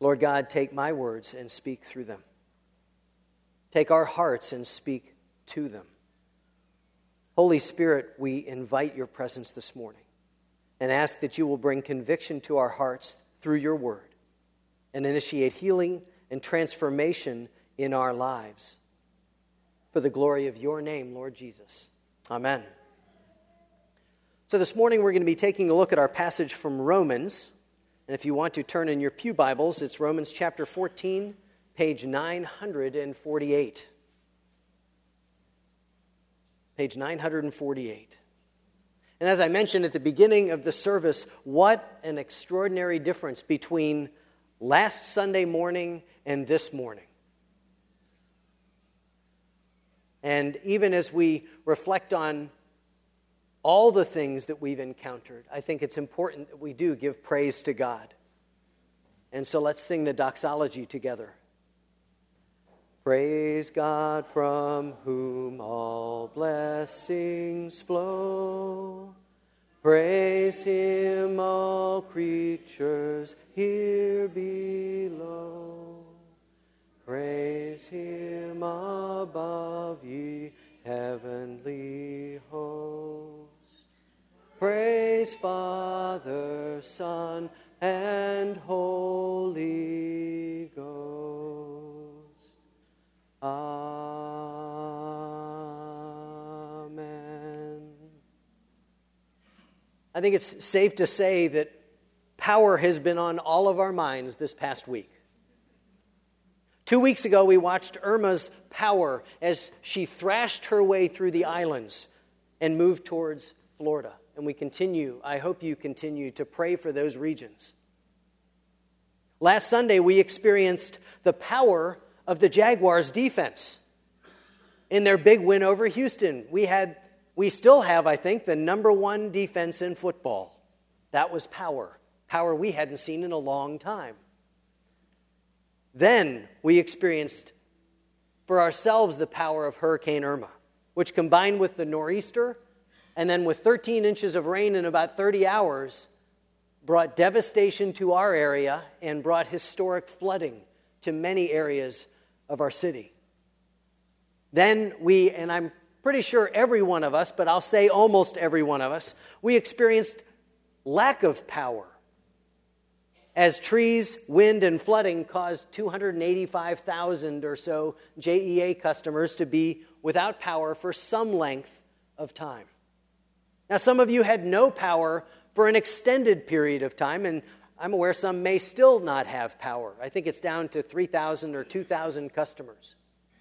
Lord God, take my words and speak through them. Take our hearts and speak to them. Holy Spirit, we invite your presence this morning and ask that you will bring conviction to our hearts through your word and initiate healing and transformation in our lives. For the glory of your name, Lord Jesus. Amen. So this morning we're going to be taking a look at our passage from Romans. And if you want to turn in your pew Bibles, it's Romans chapter 14, page 948. Page 948. And as I mentioned at the beginning of the service, what an extraordinary difference between last Sunday morning and this morning. And even as we reflect on all the things that we've encountered, I think it's important that we do give praise to God. And so let's sing the doxology together. Praise God from whom all blessings flow. Praise him, all creatures here below. Praise him above, ye heavenly hosts. Praise Father, Son, and Holy Ghost. Amen. I think it's safe to say that power has been on all of our minds this past week. 2 weeks ago, we watched Irma's power as she thrashed her way through the islands and moved towards Florida. And I hope you continue to pray for those regions. Last Sunday, we experienced the power of the Jaguars' defense in their big win over Houston. We still have, I think, the number one defense in football. That was power we hadn't seen in a long time. Then we experienced for ourselves the power of Hurricane Irma, which combined with the nor'easter and then with 13 inches of rain in about 30 hours, brought devastation to our area and brought historic flooding to many areas of our city. Then and I'm pretty sure every one of us, but I'll say almost every one of us, we experienced lack of power as trees, wind, and flooding caused 285,000 or so JEA customers to be without power for some length of time. Now, some of you had no power for an extended period of time, and I'm aware some may still not have power. I think it's down to 3,000 or 2,000 customers.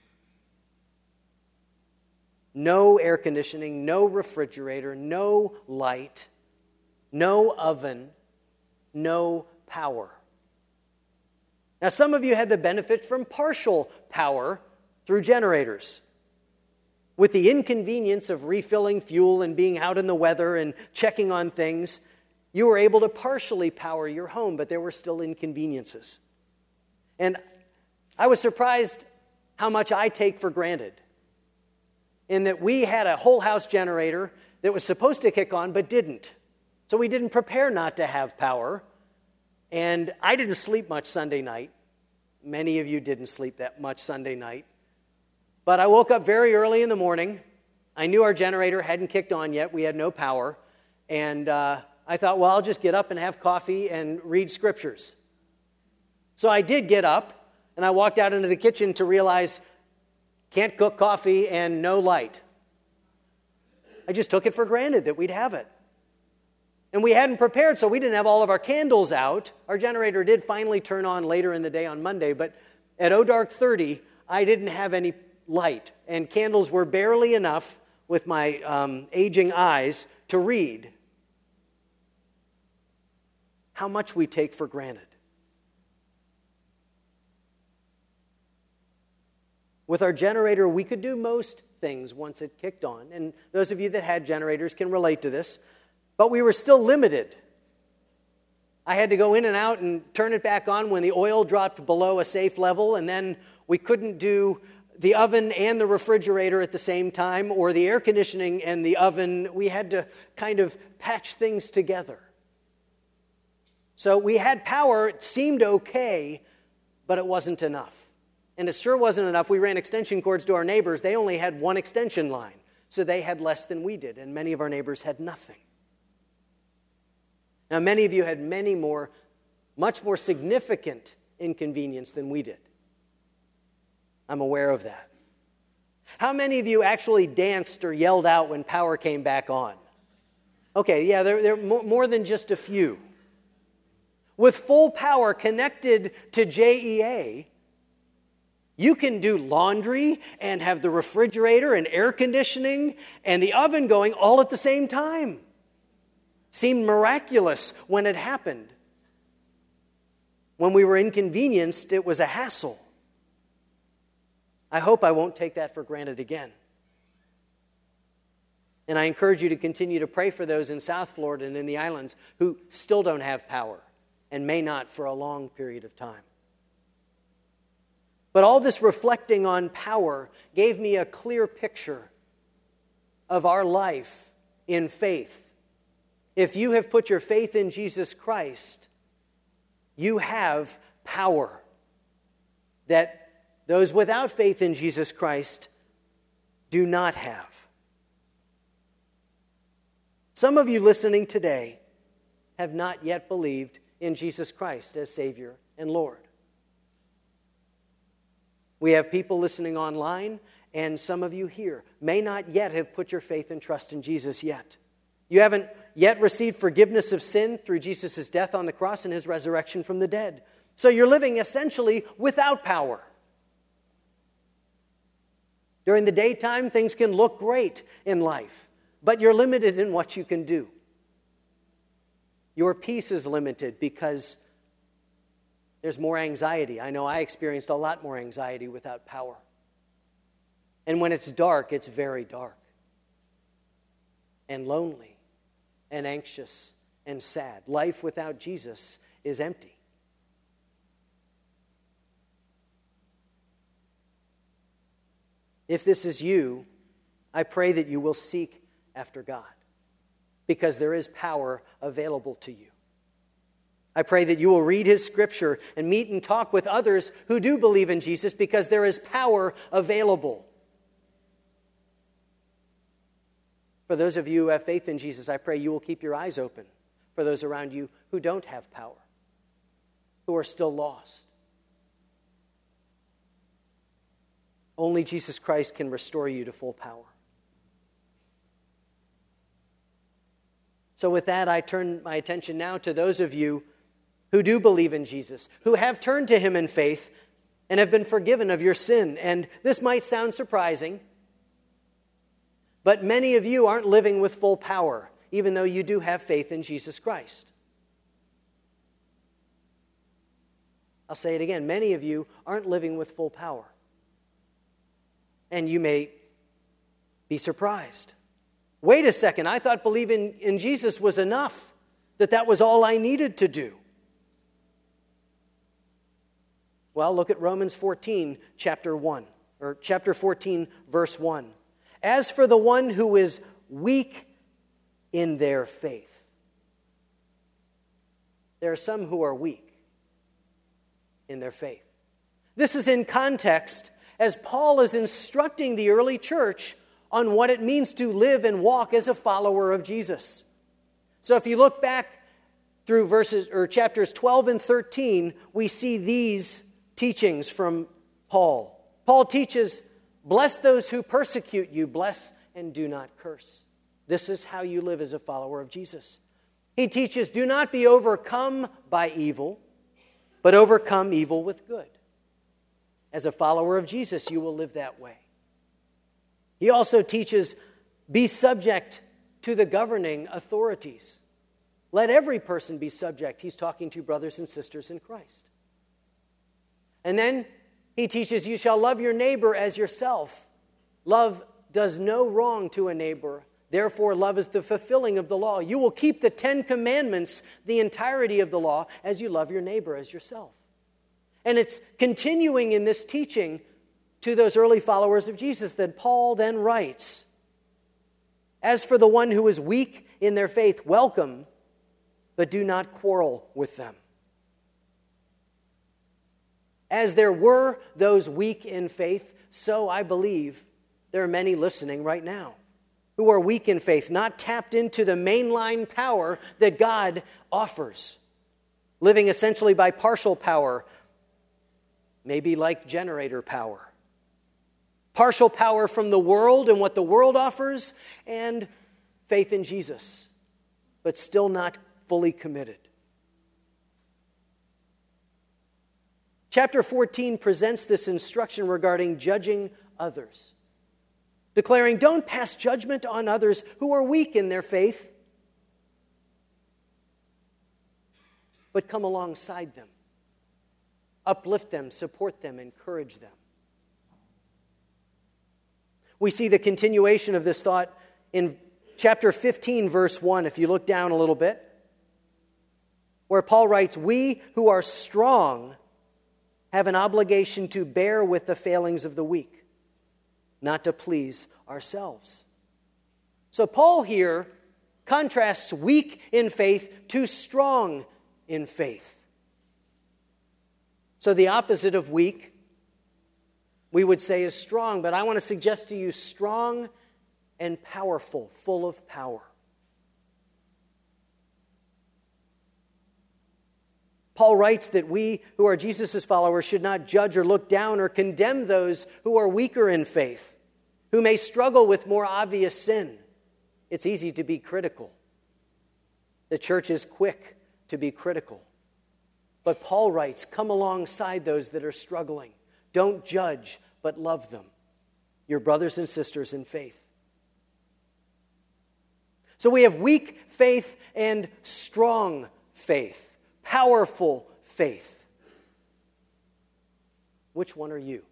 No air conditioning, no refrigerator, no light, no oven, no power. Now, some of you had the benefit from partial power through generators. With the inconvenience of refilling fuel and being out in the weather and checking on things, you were able to partially power your home, but there were still inconveniences. And I was surprised how much I take for granted in that we had a whole house generator that was supposed to kick on but didn't. So we didn't prepare not to have power. And I didn't sleep much Sunday night. Many of you didn't sleep that much Sunday night. But I woke up very early in the morning. I knew our generator hadn't kicked on yet. We had no power. And I thought, well, I'll just get up and have coffee and read scriptures. So I did get up, and I walked out into the kitchen to realize can't cook coffee and no light. I just took it for granted that we'd have it. And we hadn't prepared, so we didn't have all of our candles out. Our generator did finally turn on later in the day on Monday, but at dark 30, I didn't have any light, and candles were barely enough with my aging eyes to read. How much we take for granted. With our generator, we could do most things once it kicked on, and those of you that had generators can relate to this. But we were still limited. I had to go in and out and turn it back on when the oil dropped below a safe level, and then we couldn't do the oven and the refrigerator at the same time, or the air conditioning and the oven. We had to kind of patch things together. So we had power, it seemed okay, but it wasn't enough. And it sure wasn't enough. We ran extension cords to our neighbors. They only had one extension line, so they had less than we did, and many of our neighbors had nothing. Now, many of you had much more significant inconvenience than we did. I'm aware of that. How many of you actually danced or yelled out when power came back on? Okay, yeah, there are more than just a few. With full power connected to JEA, you can do laundry and have the refrigerator and air conditioning and the oven going all at the same time. Seemed miraculous when it happened. When we were inconvenienced, it was a hassle. I hope I won't take that for granted again. And I encourage you to continue to pray for those in South Florida and in the islands who still don't have power and may not for a long period of time. But all this reflecting on power gave me a clear picture of our life in faith. If you have put your faith in Jesus Christ, you have power that those without faith in Jesus Christ do not have. Some of you listening today have not yet believed in Jesus Christ as Savior and Lord. We have people listening online, and some of you here may not yet have put your faith and trust in Jesus yet. You haven't yet received forgiveness of sin through Jesus' death on the cross and his resurrection from the dead. So you're living essentially without power. During the daytime, things can look great in life, but you're limited in what you can do. Your peace is limited because there's more anxiety. I know I experienced a lot more anxiety without power. And when it's dark, it's very dark and lonely and anxious and sad. Life without Jesus is empty. If this is you, I pray that you will seek after God, because there is power available to you. I pray that you will read his scripture and meet and talk with others who do believe in Jesus, because there is power available. For those of you who have faith in Jesus, I pray you will keep your eyes open for those around you who don't have power, who are still lost. Only Jesus Christ can restore you to full power. So with that, I turn my attention now to those of you who do believe in Jesus, who have turned to him in faith and have been forgiven of your sin. And this might sound surprising, but many of you aren't living with full power, even though you do have faith in Jesus Christ. I'll say it again. Many of you aren't living with full power. And you may be surprised. Wait a second, I thought believing in Jesus was enough, that was all I needed to do. Well, look at Romans 14, chapter 14, verse 1. As for the one who is weak in their faith. There are some who are weak in their faith. This is in context as Paul is instructing the early church on what it means to live and walk as a follower of Jesus. So if you look back through chapters 12 and 13, we see these teachings from Paul. Paul teaches, bless those who persecute you, bless and do not curse. This is how you live as a follower of Jesus. He teaches, do not be overcome by evil, but overcome evil with good. As a follower of Jesus, you will live that way. He also teaches, be subject to the governing authorities. Let every person be subject. He's talking to brothers and sisters in Christ. And then he teaches, you shall love your neighbor as yourself. Love does no wrong to a neighbor. Therefore, love is the fulfilling of the law. You will keep the 10 commandments, the entirety of the law, as you love your neighbor as yourself. And it's continuing in this teaching to those early followers of Jesus that Paul then writes, as for the one who is weak in their faith, welcome, but do not quarrel with them. As there were those weak in faith, so I believe there are many listening right now who are weak in faith, not tapped into the mainline power that God offers, living essentially by partial power, maybe like generator power. Partial power from the world and what the world offers, and faith in Jesus, but still not fully committed. Chapter 14 presents this instruction regarding judging others, declaring, don't pass judgment on others who are weak in their faith, but come alongside them, uplift them, support them, encourage them. We see the continuation of this thought in chapter 15, verse 1, if you look down a little bit, where Paul writes, we who are strong have an obligation to bear with the failings of the weak, not to please ourselves. So Paul here contrasts weak in faith to strong in faith. So the opposite of weak, we would say, is strong, but I want to suggest to you strong and powerful, full of power. Paul writes that we who are Jesus' followers should not judge or look down or condemn those who are weaker in faith, who may struggle with more obvious sin. It's easy to be critical. The church is quick to be critical. But Paul writes, come alongside those that are struggling. Don't judge, but love them, your brothers and sisters in faith. So we have weak faith and strong faith. Powerful faith. Which one are you?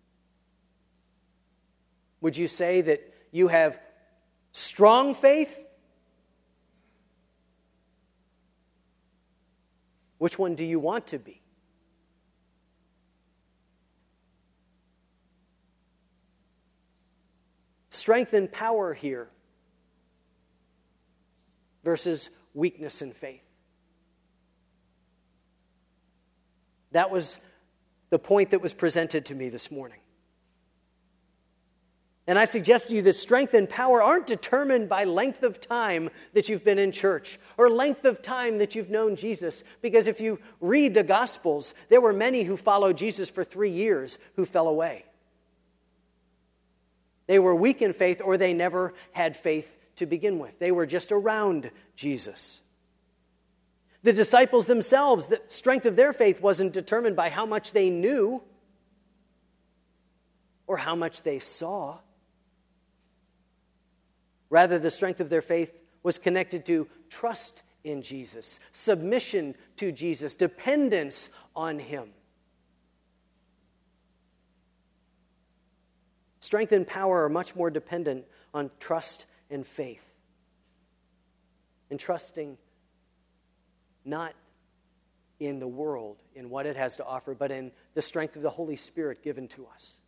Would you say that you have strong faith? Which one do you want to be? Strength and power here versus weakness in faith. That was the point that was presented to me this morning. And I suggest to you that strength and power aren't determined by length of time that you've been in church or length of time that you've known Jesus. Because if you read the Gospels, there were many who followed Jesus for 3 years who fell away. They were weak in faith, or they never had faith to begin with. They were just around Jesus. The disciples themselves, the strength of their faith wasn't determined by how much they knew or how much they saw. Rather, the strength of their faith was connected to trust in Jesus, submission to Jesus, dependence on Him. Strength and power are much more dependent on trust and faith. And trusting not in the world, in what it has to offer, but in the strength of the Holy Spirit given to us.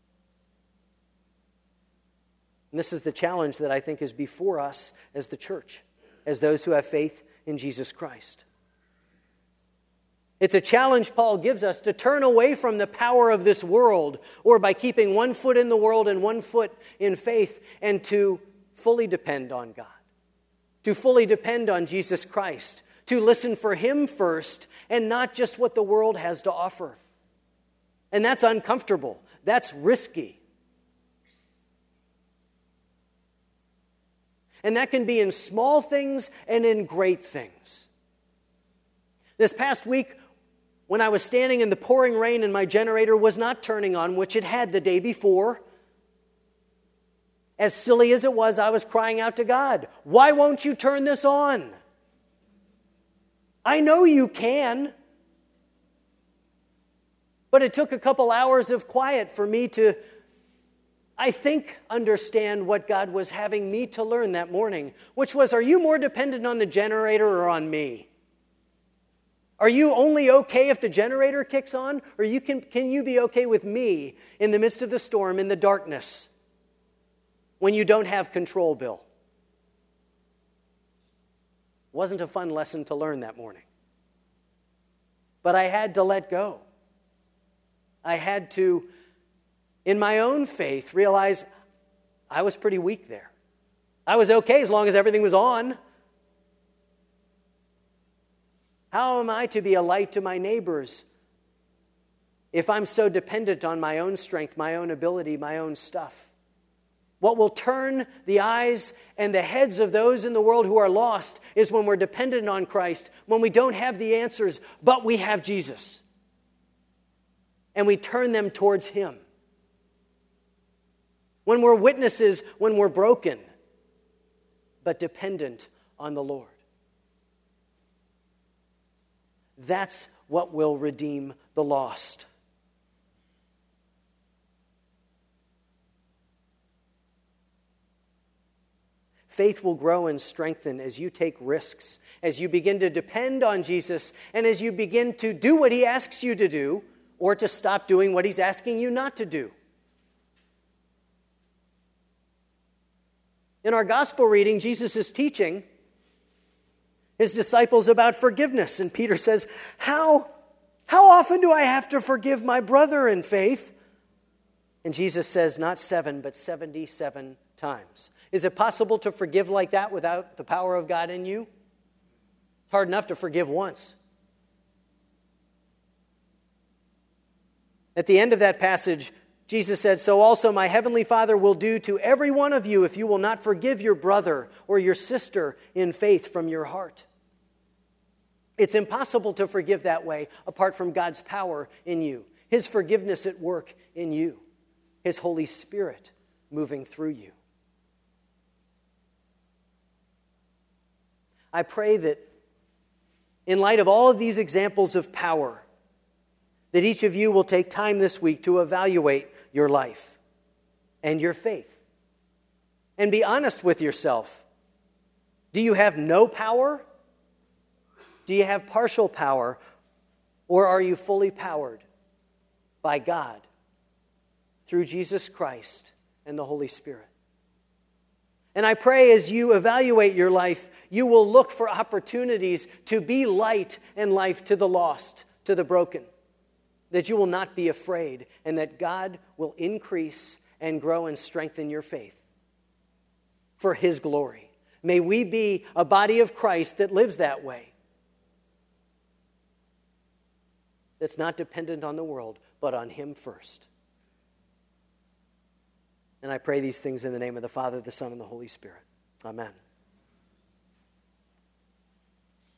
And this is the challenge that I think is before us as the church, as those who have faith in Jesus Christ. It's a challenge Paul gives us to turn away from the power of this world, or by keeping one foot in the world and one foot in faith, and to fully depend on God, to fully depend on Jesus Christ, to listen for Him first and not just what the world has to offer. And that's uncomfortable. That's risky. And that can be in small things and in great things. This past week, when I was standing in the pouring rain and my generator was not turning on, which it had the day before, as silly as it was, I was crying out to God, "Why won't you turn this on? I know you can." But it took a couple hours of quiet for me to, I think, understand what God was having me to learn that morning, which was, are you more dependent on the generator or on me? Are you only okay if the generator kicks on? Or can you be okay with me in the midst of the storm, in the darkness, when you don't have control, Bill? Wasn't a fun lesson to learn that morning. But I had to let go. I had to, in my own faith, realize I was pretty weak there. I was okay as long as everything was on. How am I to be a light to my neighbors if I'm so dependent on my own strength, my own ability, my own stuff? What will turn the eyes and the heads of those in the world who are lost is when we're dependent on Christ, when we don't have the answers, but we have Jesus. And we turn them towards Him. When we're witnesses, when we're broken, but dependent on the Lord. That's what will redeem the lost. Faith will grow and strengthen as you take risks, as you begin to depend on Jesus, and as you begin to do what He asks you to do, or to stop doing what He's asking you not to do. In our gospel reading, Jesus is teaching His disciples about forgiveness, and Peter says, How often do I have to forgive my brother in faith? And Jesus says, not 7, but 77 times. Is it possible to forgive like that without the power of God in you? It's hard enough to forgive once. At the end of that passage, Jesus said, so also my heavenly Father will do to every one of you if you will not forgive your brother or your sister in faith from your heart. It's impossible to forgive that way apart from God's power in you, His forgiveness at work in you, His Holy Spirit moving through you. I pray that in light of all of these examples of power, that each of you will take time this week to evaluate your life and your faith. And be honest with yourself. Do you have no power? Do you have partial power? Or are you fully powered by God through Jesus Christ and the Holy Spirit? And I pray as you evaluate your life, you will look for opportunities to be light and life to the lost, to the broken. That you will not be afraid, and that God will increase and grow and strengthen your faith for His glory. May we be a body of Christ that lives that way. That's not dependent on the world, but on Him first. And I pray these things in the name of the Father, the Son, and the Holy Spirit. Amen.